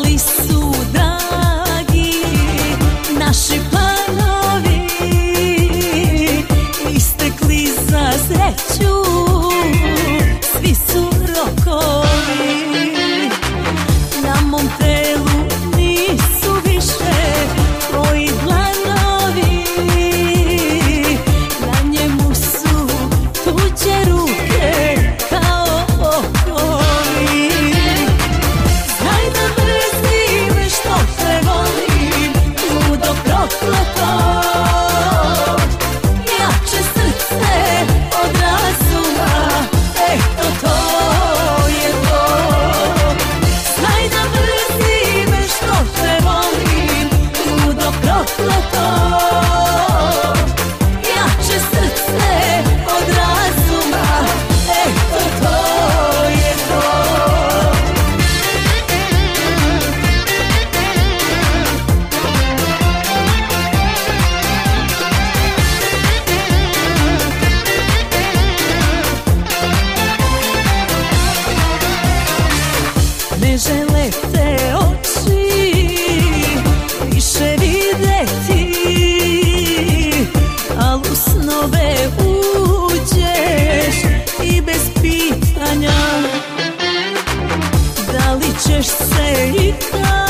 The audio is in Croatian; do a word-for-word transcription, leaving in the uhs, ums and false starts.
Planovi su dragi, naši planovi istekli za sreću, svi su rokovi. Na mom telu nisu više tvoji dlanovi, na njemu su tuđe ruke kao okovi. Znaj da mrzim što te volim, ludo prokleto, jače srce od razuma, eto to je to. Znaj da mrzim što te volim, ludo prokleto, jače srce od razuma, eto to je to. Ne žele te oči više videti, al u snove uđeš i bez pitanja da li ćeš se ikad